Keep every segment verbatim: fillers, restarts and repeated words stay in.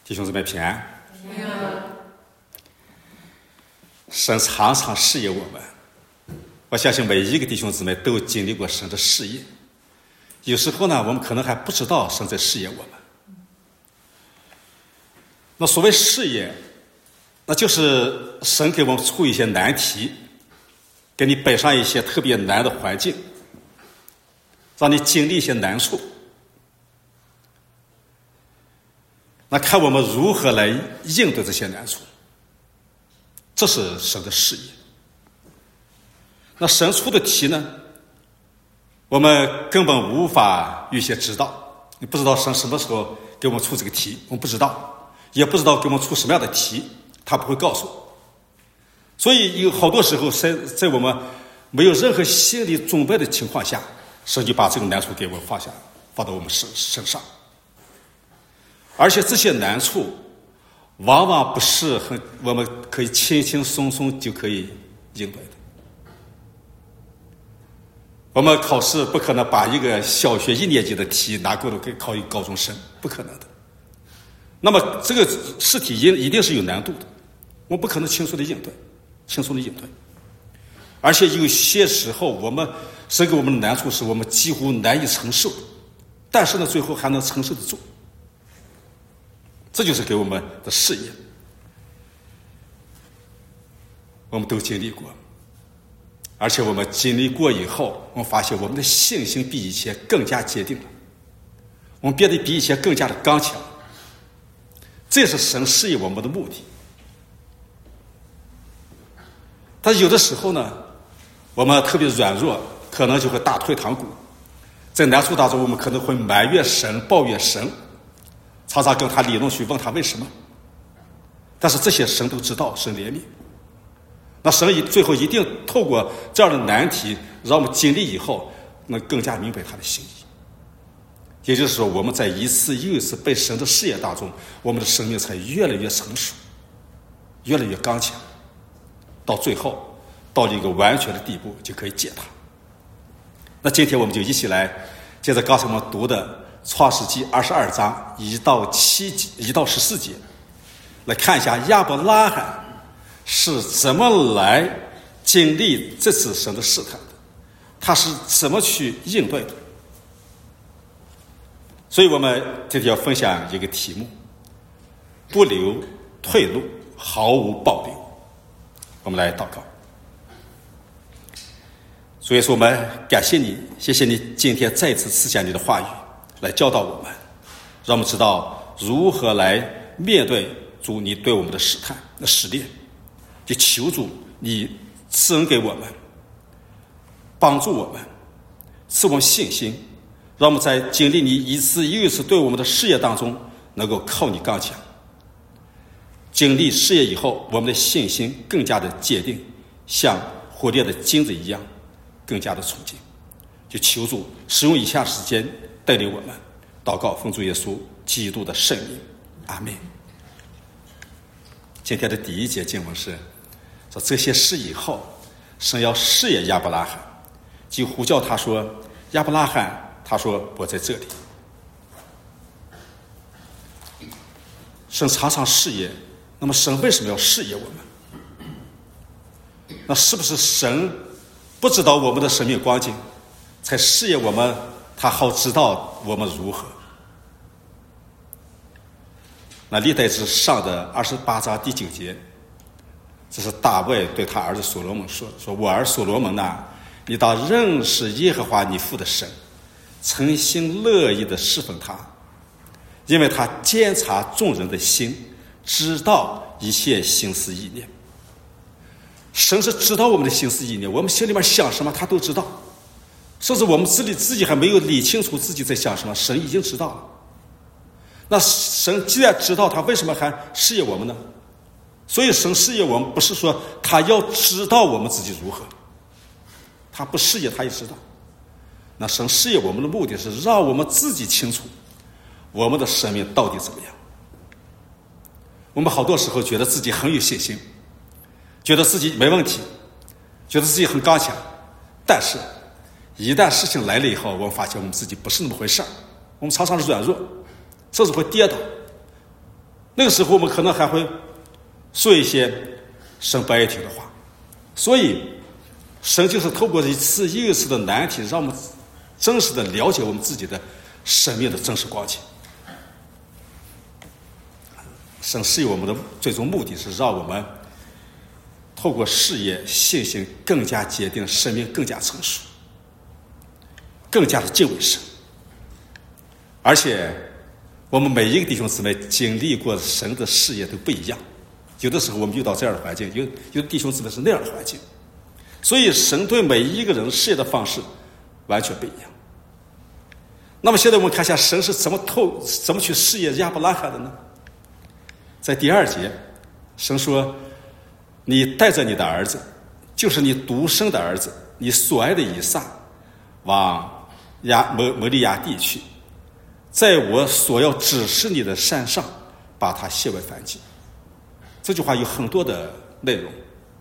弟兄姊妹平安。平安。神常常试验我们，我相信每一个弟兄姊妹都经历过神的试验。有时候呢，我们可能还不知道神在试验我们。那所谓试验，那就是神给我们出一些难题，给你摆上一些特别难的环境，让你经历一些难处。那看我们如何来应对这些难处，这是神的试验。那神出的题呢，我们根本无法预先知道。你不知道神什么时候给我们出这个题，我们不知道，也不知道给我们出什么样的题，他不会告诉我。所以有好多时候在在我们没有任何心理准备的情况下，神就把这个难处给我们放下，放到我们身身上。而且这些难处往往不是很我们可以轻轻松松就可以应对的。我们考试不可能把一个小学一年级的题拿过来给考一个高中生，不可能的。那么这个试题一一定是有难度的，我们不可能轻松的应对，轻松的应对。而且有些时候我们神给我们的难处是我们几乎难以承受，但是呢最后还能承受得住。这就是给我们的试验，我们都经历过，而且我们经历过以后，我们发现我们的信心比以前更加坚定了，我们变得比以前更加的刚强。这是神试验我们的目的。但有的时候呢，我们特别软弱，可能就会打退堂鼓，在难处当中，我们可能会埋怨神、抱怨神，常常跟他理论去问他为什么。但是这些神都知道，神怜悯。那神最后一定透过这样的难题，让我们经历以后，能更加明白他的心意。也就是说，我们在一次又一次被神的试验当中，我们的生命才越来越成熟，越来越刚强，到最后到了一个完全的地步，就可以解它。那今天我们就一起来接着刚才我们读的创世纪二十二章一到七节一到十四节，来看一下亚伯拉罕是怎么来经历这次神的试探的，他是怎么去应对的。所以我们今天要分享一个题目：不留退路，毫无保留。我们来祷告。所以说，我们感谢你，谢谢你今天再次赐下你的话语来教导我们，让我们知道如何来面对主你对我们的试探的试炼。就求主你赐恩给我们，帮助我们，赐我们信心，让我们在经历你一次又一次对我们的试验当中，能够靠你刚强。经历试验以后，我们的信心更加的坚定，像火炼的金子一样，更加的纯净。就求主使用以下时间带领我们，祷告奉主耶稣基督的圣名，阿们。今天的第一节经文是说，这些事以后，神要试验亚伯拉罕，就呼叫他说：“亚伯拉罕。”他说：“我在这里。”神常常试验，那么神为什么要试验我们？那是不是神不知道我们的生命光景，才试验我们，他好知道我们如何？那历代志上的二十八章第九节，这是大卫对他儿子所罗门说：“说我儿所罗门呐，你当认识耶和华你父的神，诚心乐意的侍奉他，因为他监察众人的心，知道一切心思意念。”神是知道我们的心思意念，我们心里面想什么他都知道，甚至我们自己自己还没有理清楚自己在想什么，神已经知道了。那神既然知道，他为什么还试验我们呢？所以神试验我们不是说他要知道我们自己如何，他不试验他也知道。那神试验我们的目的是让我们自己清楚我们的生命到底怎么样。我们好多时候觉得自己很有信心，觉得自己没问题，觉得自己很刚强，但是一旦事情来了以后，我们发现我们自己不是那么回事儿，我们常常是软弱，甚至会跌倒。 那个时候我们可能还会说一些神不爱听的话。所以神就是透过一次又一次的难题，让我们真实的了解我们自己的生命的真实光景。神赐予我们的最终目的是让我们透过事业信心更加坚定，生命更加成熟，更加的敬畏神。而且我们每一个弟兄姊妹经历过神的事业都不一样，有的时候我们遇到这样的环境，有有的弟兄姊妹是那样的环境，所以神对每一个人事业的方式完全不一样。那么现在我们看一下神是怎么透怎么去试验亚伯拉罕的呢？在第二节，神说：“你带着你的儿子，就是你独生的儿子，你所爱的以撒，往亚摩摩利亚地去，在我所要指示你的山上，把他献为燔祭。”这句话有很多的内容。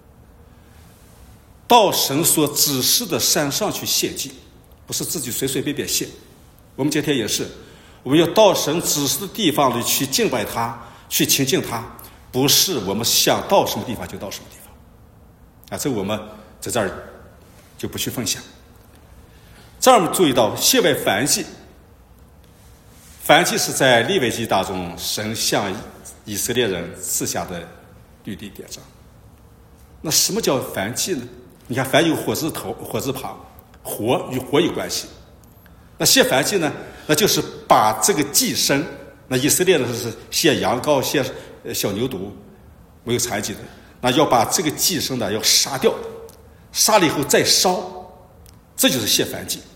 到神所指示的山上去献祭，不是自己随随便便献。我们今天也是，我们要到神指示的地方里去敬拜他，去亲近他，不是我们想到什么地方就到什么地方啊！这个我们在这儿就不去分享。这儿我们注意到献为燔祭，燔祭是在利未记当中神向以色列人赐下的律例典章。那什么叫燔祭呢？你看燔有火字头火字旁，火与火有关系。那献燔祭呢，那就是把这个祭牲，那以色列人是献羊羔、献小牛犊，没有残疾的，那要把这个祭牲呢要杀掉，杀了以后再烧，这就是献燔祭。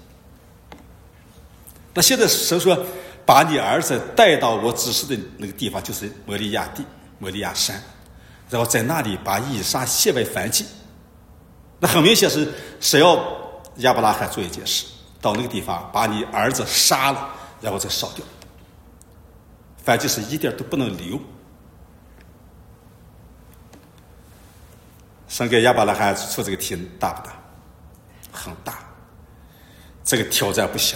那现在神说，把你儿子带到我指示的那个地方，就是摩利亚地、摩利亚山，然后在那里把以撒献为燔祭。那很明显是神要亚伯拉罕做一件事，到那个地方把你儿子杀了，然后再烧掉。燔祭是一点都不能留。神给亚伯拉罕出这个题大不大？很大，这个挑战不小。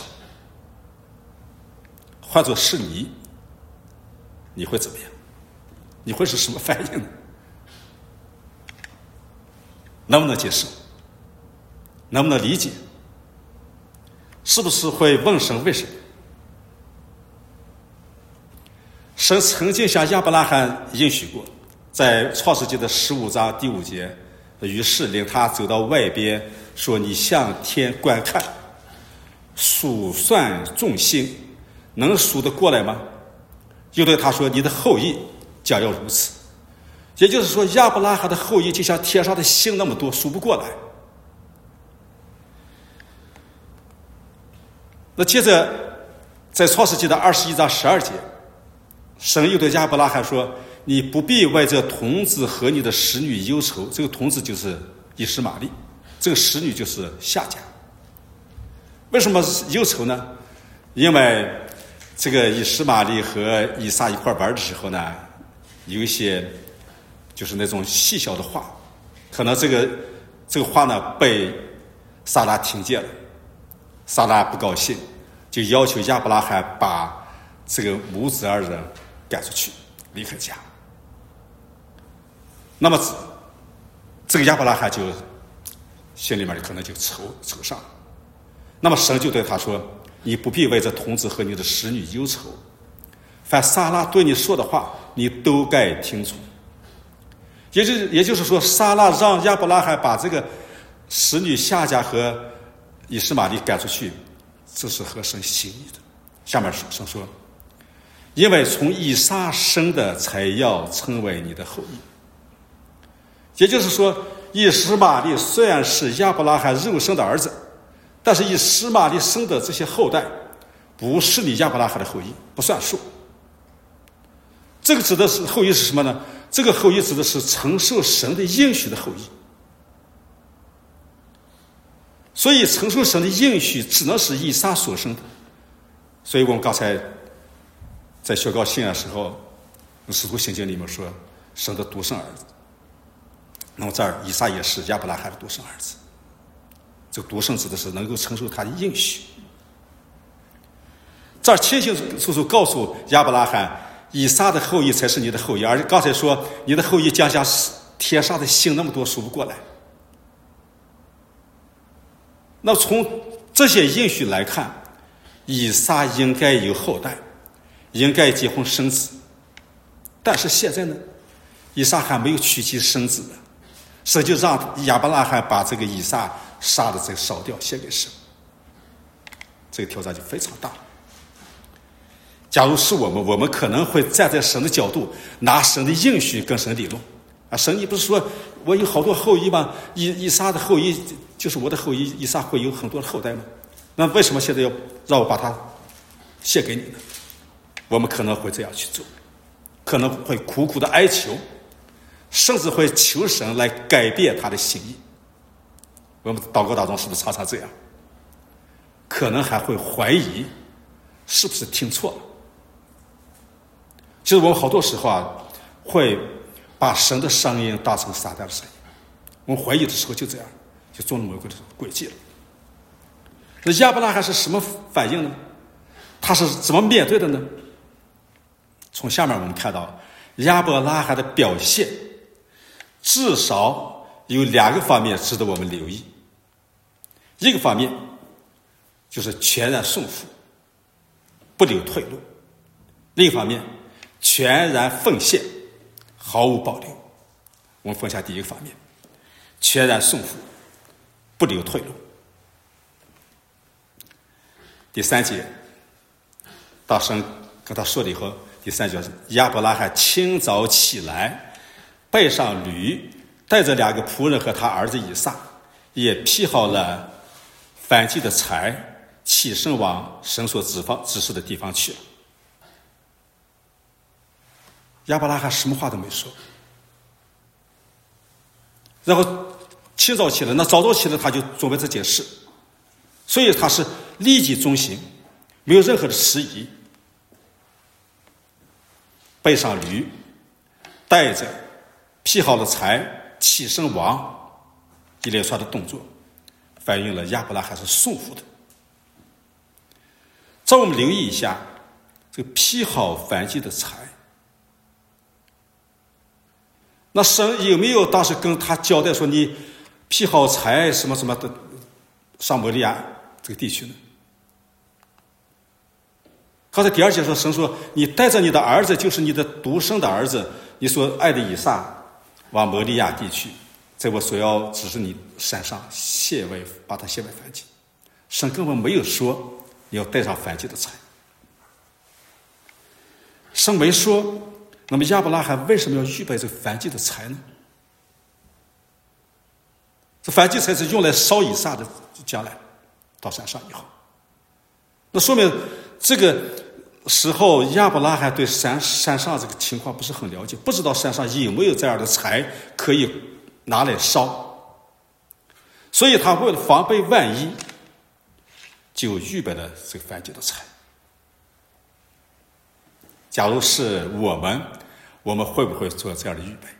换作是你，你会怎么样？你会是什么反应呢？能不能接受？能不能理解？是不是会问神为什么？神曾经向亚伯拉罕应许过，在创世纪的十五章第五节，于是领他走到外边，说：“你向天观看，数算众星，能数得过来吗？”又对他说：“你的后裔将要如此。”也就是说，亚伯拉罕的后裔就像天上的星那么多，数不过来。那接着，在创世纪的二十一章十二节，神又对亚伯拉罕说：“你不必为这童子和你的使女忧愁。”这个童子就是以实玛利，这个使女就是夏甲。为什么忧愁呢？因为这个以实玛利和以撒一块玩的时候呢，有一些就是那种细小的话，可能这个这个话呢被撒拉听见了，撒拉不高兴，就要求亚伯拉罕把这个母子二人赶出去，离开家。那么这个亚伯拉罕就心里面可能就愁愁上了。那么神就对他说：“你不必为这童子和你的使女忧愁，凡撒拉对你说的话，你都该听从。”也就也就是说，撒拉让亚伯拉罕把这个使女夏甲和以实玛利赶出去，这是合神心意的。下面神说：“因为从以撒生的，才要称为你的后裔。”也就是说，以实玛利虽然是亚伯拉罕肉身的儿子，但是以实玛利生的这些后代，不是你亚伯拉罕的后裔，不算数。这个指的是后裔是什么呢？这个后裔指的是承受神的应许的后裔。所以承受神的应许只能是以撒所生的。所以我们刚才在宣告信仰的时候，使徒行经里面说神的独生儿子。那么这儿以撒也是亚伯拉罕的独生儿子。这个独生指的是能够承受他的应许。这儿清清楚楚告诉亚伯拉罕， 以撒的后裔才是你的后裔，而刚才说你的后裔将像天上的星那么多，数不过来。那从这些应许来看，以撒应该有后代，应该结婚生子。但是现在呢，以撒还没有娶妻生子呢，神就让亚伯拉罕把这个以撒杀的这个烧掉，献给神。这个挑战就非常大。假如是我们，我们可能会站在神的角度，拿神的应许跟神理论。啊，神你不是说我有好多后裔吗？以以撒的后裔就是我的后裔，以撒会有很多的后代吗？那为什么现在要让我把它献给你呢？我们可能会这样去做，可能会苦苦的哀求，甚至会求神来改变他的心意。我们祷告当中是不是常常这样？可能还会怀疑是不是听错了。其实我们好多时候啊，会把神的声音当成撒旦的声音。我们怀疑的时候就这样，就中了魔鬼的诡计了。那亚伯拉罕是什么反应呢？他是怎么面对的呢？从下面我们看到亚伯拉罕的表现，至少有两个方面值得我们留意。一个方面就是全然顺服，不留退路；另一方面，全然奉献，毫无保留。我们分享第一个方面，全然顺服，不留退路。第三节，大神跟他说了以后，第三节是亚伯拉罕清早起来，背上驴，带着两个仆人和他儿子以撒，也劈好了燔祭的柴，起身往神所指方指示的地方去了。亚伯拉罕什么话都没说，然后清早起来，那早早起来他就准备这件事，所以他是立即遵行，没有任何的迟疑。背上驴，带着劈好了柴，起身往，一连串的动作反映了亚伯拉罕是顺服的。让我们留意一下这个劈好燔祭的柴，那神有没有当时跟他交代说你劈好柴什么什么的上摩利亚这个地区呢？刚才第二节说，神说你带着你的儿子，就是你的独生的儿子，你所爱的以撒，往摩利亚地区，在我所要指示你山上献为把它献为燔祭。神根本没有说你要带上燔祭的柴，神没说。那么亚伯拉罕为什么要预备这个燔祭的柴呢？这燔祭柴是用来烧以撒的，将来到山上以后，那说明这个时候亚伯拉罕对山山上这个情况不是很了解，不知道山上有没有这样的柴可以拿来烧，所以他为了防备万一，就预备了这个燔祭的柴。假如是我们，我们会不会做这样的预备？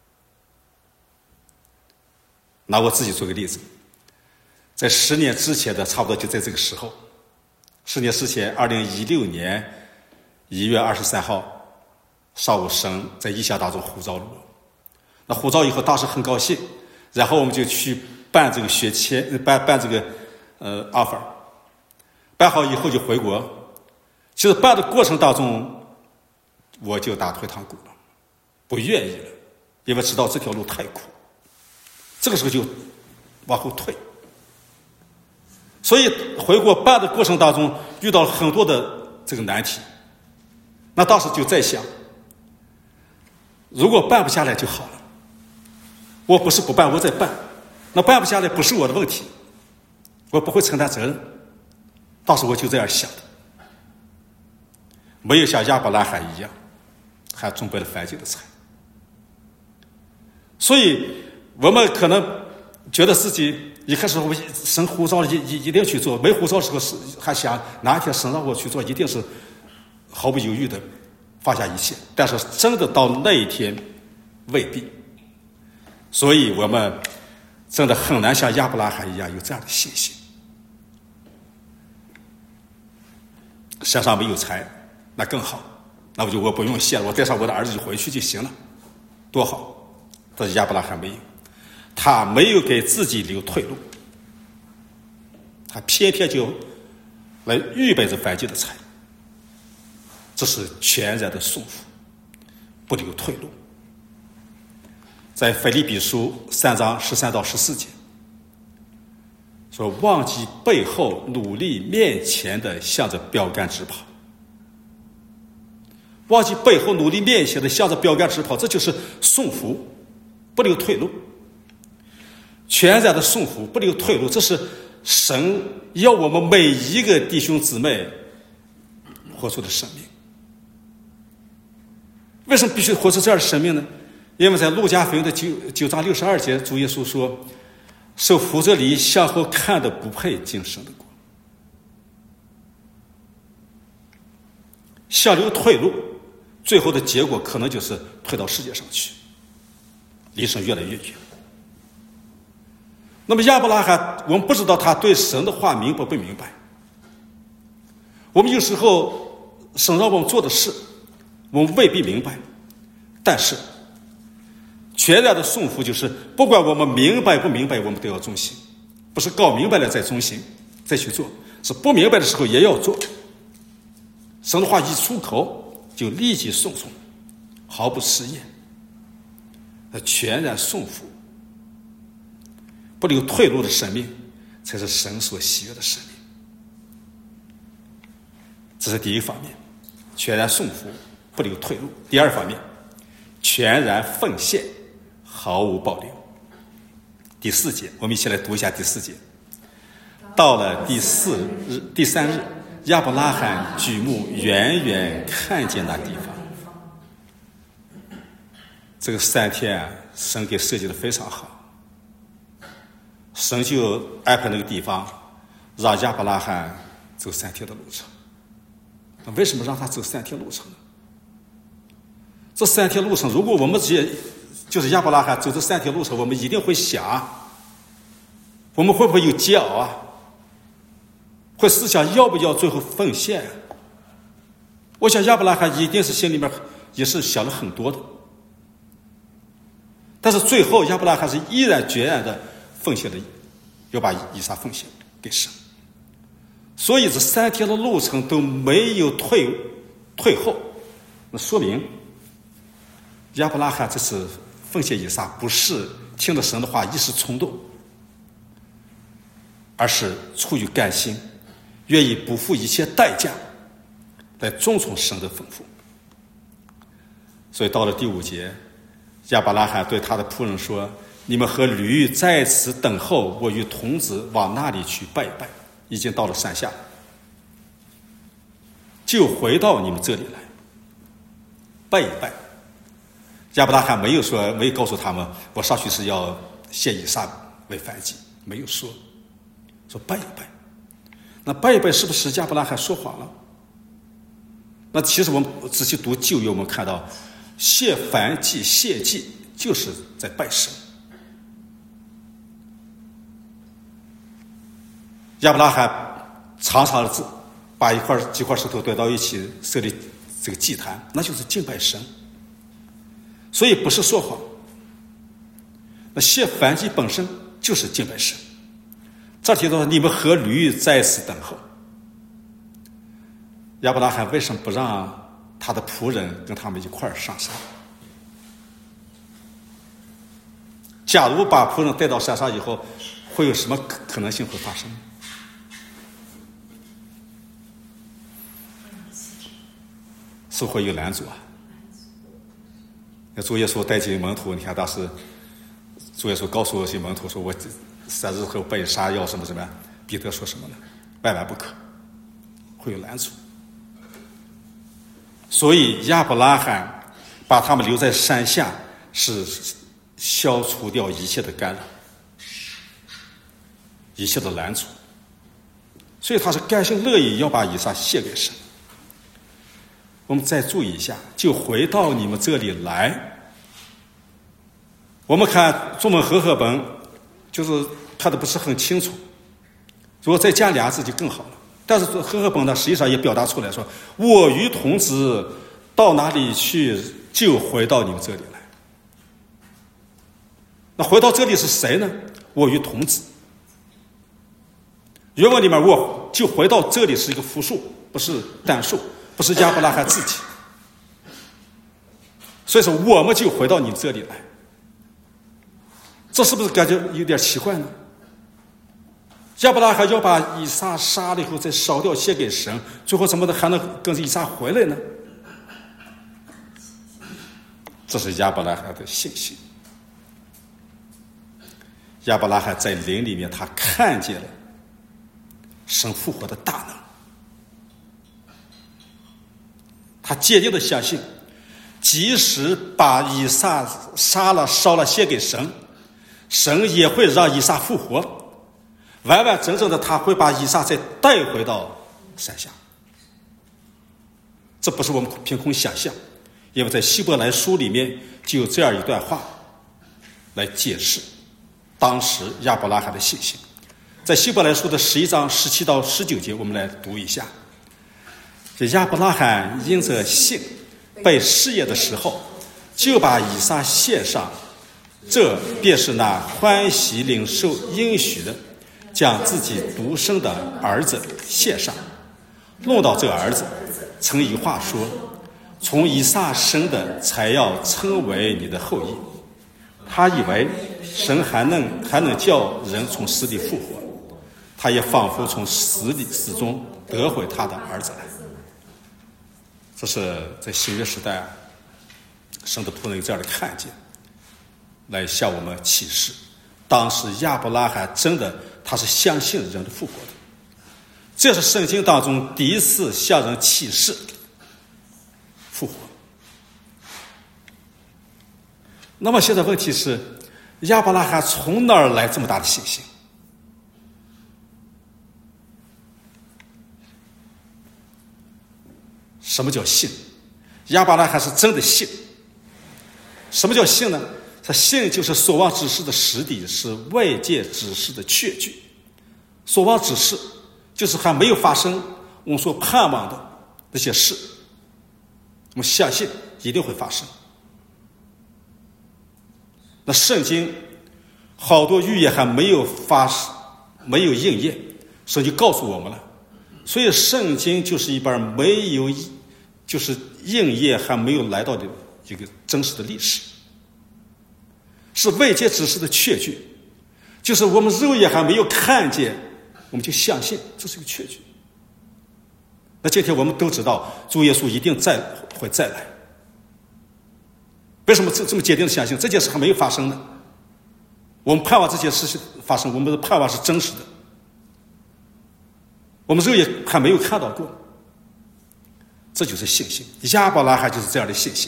拿我自己做个例子，在十年之前的差不多就在这个时候，十年之前，二零一六年一月二十三号上午，神在异象当中呼召了我。那呼召以后，当时很高兴，然后我们就去办这个学签，办办这个呃 offer， 办好以后就回国。其实办的过程当中，我就打退堂鼓了，不愿意了，因为知道这条路太苦，这个时候就往后退。所以回国办的过程当中遇到了很多的这个难题，那当时就在想，如果办不下来就好了，我不是不办，我在办，那办不下来不是我的问题，我不会承担责任。当时我就这样想的，没有像亚伯拉罕一样还准备了燔祭的柴。所以我们可能觉得自己一开始我神呼召一一一定去做，没呼召的时候是还想哪一天神让我去做，一定是毫不犹豫的放下一切。但是真的到那一天未必，所以我们真的很难像亚伯拉罕一样有这样的信心。山上没有柴，那更好， 那我就我不用谢了，我带上我的儿子就回去就行了，多好。但是亚伯拉罕没有，他没有给自己留退路，他偏偏就来预备着反击的菜，这是全然的顺服，不留退路。在腓立比书三章十三到十四节说，忘记背后，努力面前的，向着标杆直跑。忘记背后，努力面前的，向着标杆直跑，这就是顺服，不留退路。全然的顺服，不留退路，这是神要我们每一个弟兄姊妹活出的生命。为什么必须活出这样的生命呢？因为在路加福音的九九章六十二节，主耶稣说：“受扶着犁向后看的，不配进神的国。”想留退路，最后的结果可能就是退到世界上去，离神越来越远。那么亚伯拉罕，我们不知道他对神的话明白不明白。我们有时候神让我们做的事，我们未必明白，但是全然的顺服就是不管我们明白不明白，我们都要忠心，不是搞明白了再忠心再去做，是不明白的时候也要做。神的话一出口就立即顺从，毫不迟延，全然顺服，不留退路的生命，才是神所喜悦的生命。这是第一方面，全然顺服，不留退路。第二方面，全然奉献，毫无保留。第四节，我们一起来读一下第四节。到了第四日、第三日，亚伯拉罕举目远远看见那地方。这个三天啊，神给设计的非常好。神就安排那个地方，让亚伯拉罕走三天的路程。那为什么让他走三天路程呢？这三天路程，如果我们直接就是亚伯拉罕走这三天路程，我们一定会想，我们会不会有煎熬啊？会思想要不要最后奉献？我想亚伯拉罕一定是心里面也是想了很多的，但是最后亚伯拉罕是毅然决然的奉献了，要把以撒奉献给神。所以这三天的路程都没有退退后，那说明亚伯拉罕这次奉献以撒不是听了神的话一时冲动，而是出于甘心，愿意不付一切代价来遵从神的吩咐。所以到了第五节，亚伯拉罕对他的仆人说：“你们和驴在此等候，我与童子往那里去拜拜。已经到了山下，就回到你们这里来拜一拜。”亚伯拉罕没有说，没有告诉他们我上去是要献以撒为燔祭，没有说，说拜一拜。那拜一拜是不是亚伯拉罕说谎了？那其实我们仔细读旧约，我们看到献燔祭、献祭就是在拜神。亚伯拉罕常常把一块几块石头堆到一起设立这个祭坛，那就是敬拜神，所以不是说谎。那献燔祭本身就是敬拜神。这提到你们和驴在此等候，亚伯拉罕为什么不让他的仆人跟他们一块儿上山？假如把仆人带到山上以后，会有什么可能性会发生？是会有拦阻啊！那主耶稣带进门徒，你看当时主耶稣告诉这些门徒说：“我三日后被杀，要什么什么？”彼得说什么呢？万万不可，会有拦阻。所以亚伯拉罕把他们留在山下，是消除掉一切的干扰，一切的拦阻。所以他是甘心乐意要把以撒献给神。我们再注意一下，就回到你们这里来。我们看中文和合本，就是看的不是很清楚，如果再加俩字就更好了。但是和合本呢，实际上也表达出来说：“我与童子到哪里去就回到你们这里来。那回到这里是谁呢？我与童子。原文里面我就回到这里是一个复数，不是单数，不是亚伯拉罕自己。所以说我们就回到你这里来，这是不是感觉有点奇怪呢？亚伯拉罕要把以撒杀了以后再烧掉献给神，最后怎么的还能跟着以撒回来呢？这是亚伯拉罕的信心。亚伯拉罕在灵里面，他看见了神复活的大能，他坚定的相信，即使把以撒杀了烧了献给神，神也会让以撒复活，完完整整的他会把以撒再带回到山下。这不是我们凭空想象，因为在希伯来书里面就有这样一段话来解释当时亚伯拉罕的信心。在希伯来书的十一章十七到十九节，我们来读一下。这亚伯拉罕因着信被试验的时候，就把以撒献上，这便是那欢喜领受应许的，将自己独生的儿子献上。论到这儿子，曾以话说，从以撒生的才要称为你的后裔。他以为神还能还能叫人从死里复活，他也仿佛从死里死中得回他的儿子来。这是在新约时代神的仆人有这样的看见，来向我们启示，当时亚伯拉罕真的他是相信人的复活的。这是圣经当中第一次向人启示复活。那么现在问题是，亚伯拉罕从哪儿来这么大的信心？什么叫信？亚伯拉罕是真的信。什么叫信呢？他信就是所望之事的实底，是外界之事的确据。所望之事就是还没有发生我们所盼望的那些事，我们相信一定会发生。那圣经好多预言还没有发生，没有应验，所以就告诉我们了。所以圣经就是一本没有就是应验还没有来到的一个真实的历史，是未见之事的确据，就是我们肉眼还没有看见，我们就相信这是一个确据。那今天我们都知道主耶稣一定再会再来，为什么这这么坚定的相信这件事还没有发生呢？我们盼望这件事情发生，我们的盼望是真实的，我们肉眼还没有看到过，这就是信心。亚伯拉罕就是这样的信心。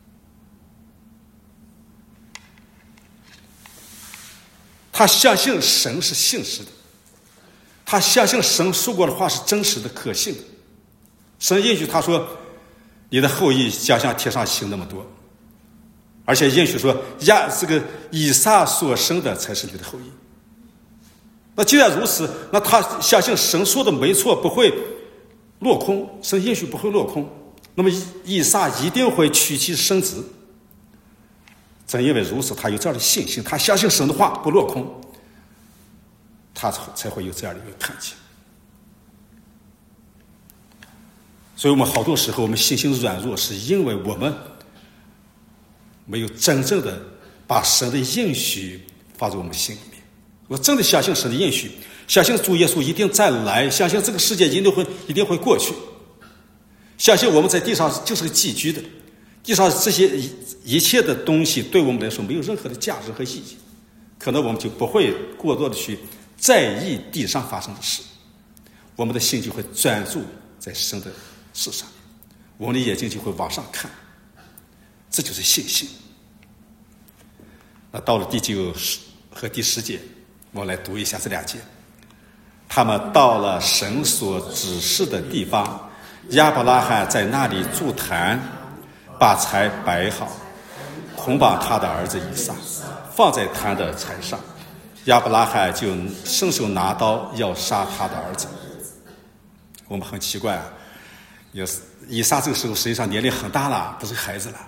他相信神是信实的，他相信神说过的话是真实的可信的。神应许他说，你的后裔将像天上星那么多，而且应许说亚这个以撒所生的才是你的后裔。那既然如此，那他相信神说的没错，不会落空，神应许不会落空，那么以撒一定会娶妻生子。正因为如此，他有这样的信心，他相信神的话不落空，他才会有这样的一个看见。所以我们好多时候我们信心软弱，是因为我们没有真正的把神的应许放在我们心里面。我真的相信神的应许，相信主耶稣一定再来，相信这个世界一定会一定会过去，相信我们在地上就是个寄居的，地上这些一切的东西对我们来说没有任何的价值和意义，可能我们就不会过多的去在意地上发生的事，我们的心就会专注在神的事上，我们的眼睛就会往上看，这就是信心。那到了第九和第十节，我来读一下这两节。他们到了神所指示的地方，亚伯拉罕在那里筑坛，把柴摆好，捆绑他的儿子以撒，放在坛的柴上。亚伯拉罕就伸手拿刀要杀他的儿子。我们很奇怪啊，有以撒这个时候实际上年龄很大了，不是孩子了。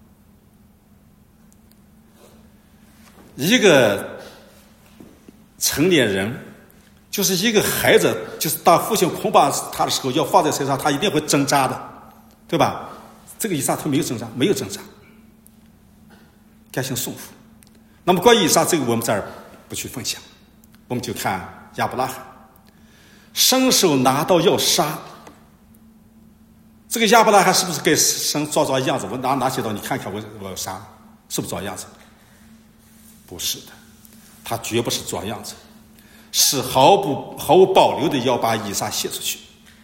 一个成年人，就是一个孩子，就是当父亲捆绑他的时候，要放在身上，他一定会挣扎的，对吧？这个以撒他没有挣扎，没有挣扎，甘心顺服。那么关于以撒这个，我们这儿不去分享，我们就看亚伯拉罕，伸手拿刀要杀。这个亚伯拉罕是不是给神照照样子？我拿拿起刀，你看看我我要杀，是不是照样子？不是的，他绝不是装样子，是毫不毫无保留的要把以撒献出去。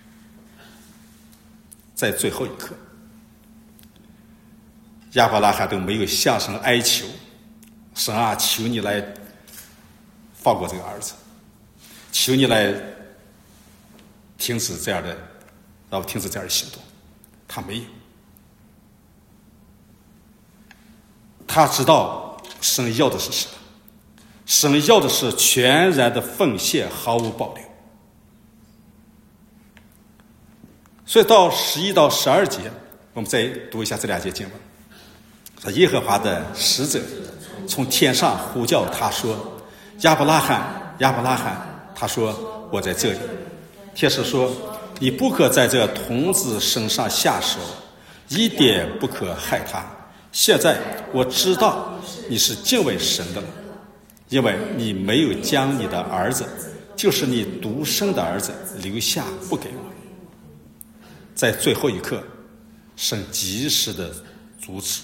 在最后一刻，亚伯拉罕都没有向神哀求，神啊，求你来放过这个儿子，求你来停止这样的，然后停止这样的行动。他没有，他知道神要的是什么，神要的是全然的奉献，毫无保留。所以到十一到十二节，我们再读一下这两节经文。说耶和华的使者从天上呼叫他说：“亚伯拉罕，亚伯拉罕。”他说：“我在这里。”天使说：“你不可在这童子身上下手，一点不可害他。现在我知道你是敬畏神的了，因为你没有将你的儿子，就是你独生的儿子留下不给我。”在最后一刻，神及时的阻止。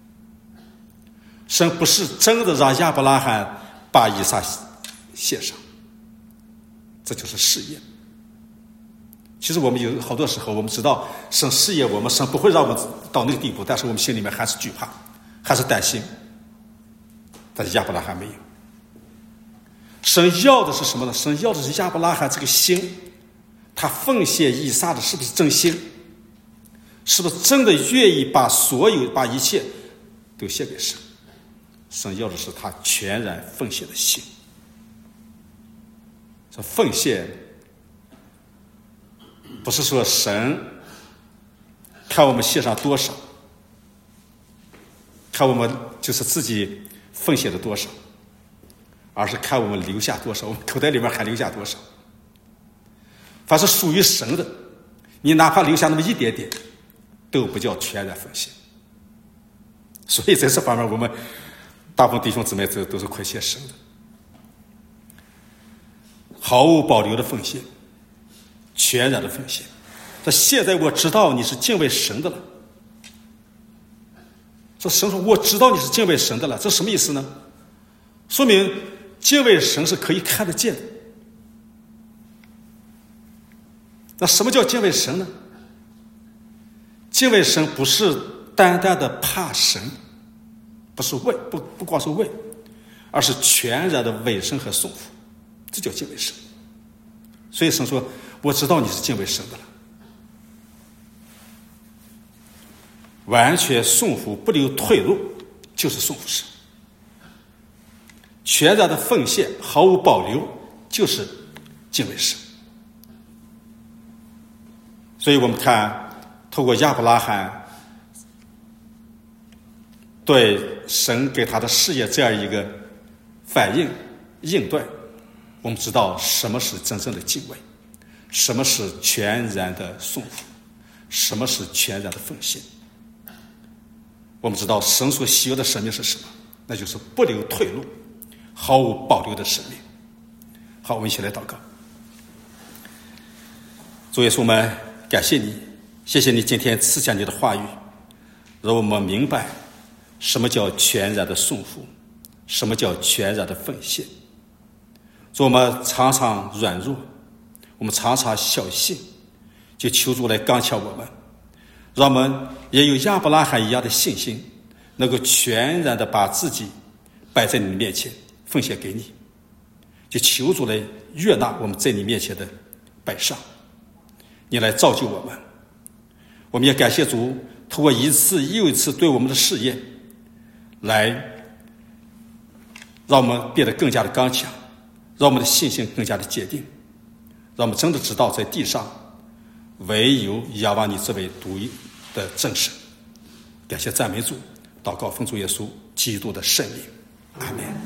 神不是真的让亚伯拉罕把以撒献上，这就是试验。其实我们有好多时候，我们知道神试验我们，神不会让我们到那个地步，但是我们心里面还是惧怕，还是担心。但是亚伯拉罕没有。神要的是什么呢？神要的是亚伯拉罕这个心，他奉献以撒的是不是真心？是不是真的愿意把所有、把一切都献给神？神要的是他全然奉献的心。这奉献不是说神看我们献上多少，看我们就是自己奉献的多少，而是看我们留下多少，我们口袋里面还留下多少。凡是属于神的，你哪怕留下那么一点点，都不叫全然奉献。所以在这方面，我们大部分弟兄姊妹都都是亏欠神的，毫无保留的奉献，全然的奉献。这现在我知道你是敬畏神的了。这神说我知道你是敬畏神的了，这什么意思呢？说明敬畏神是可以看得见的。那什么叫敬畏神呢？敬畏神不是单单的怕神，不是畏，不不光是畏，而是全然的委身和顺服，这叫敬畏神。所以神说我知道你是敬畏神的了，完全顺服不留退路，就是顺服神。全然的奉献毫无保留，就是敬畏神。所以我们看透过亚伯拉罕对神给他的事业这样一个反应应对，我们知道什么是真正的敬畏，什么是全然的顺服，什么是全然的奉献。我们知道神所喜悦的生命是什么，那就是不留退路，毫无保留的生命。好，我们一起来祷告。主耶稣，我们感谢你，谢谢你今天赐下你的话语，让我们明白什么叫全然的顺服，什么叫全然的奉献。主，我们常常软弱，我们常常小信，就求主来刚强我们，让我们也有亚伯拉罕一样的信心，能够全然的把自己摆在你的面前，奉献给你。就求主来悦纳我们在你面前的摆上，你来造就我们。我们也感谢主，通过一次又一次对我们的试验，来让我们变得更加的刚强，让我们的信心更加的坚定，让我们真的知道在地上唯有仰望你这位独一的真神。感谢赞美主，祷告奉主耶稣基督的圣名，阿们。